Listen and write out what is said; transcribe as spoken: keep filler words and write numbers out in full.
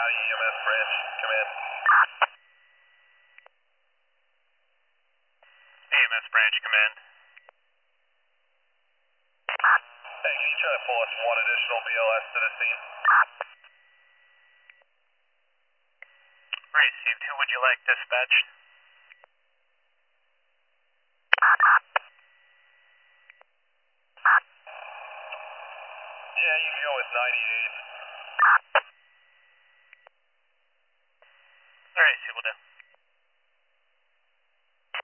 County E M S branch, come in. E M S branch, command. Hey, can you try to pull us one additional B L S to the scene? Received. Who would you like dispatched? Yeah, you can go with ninety-eight.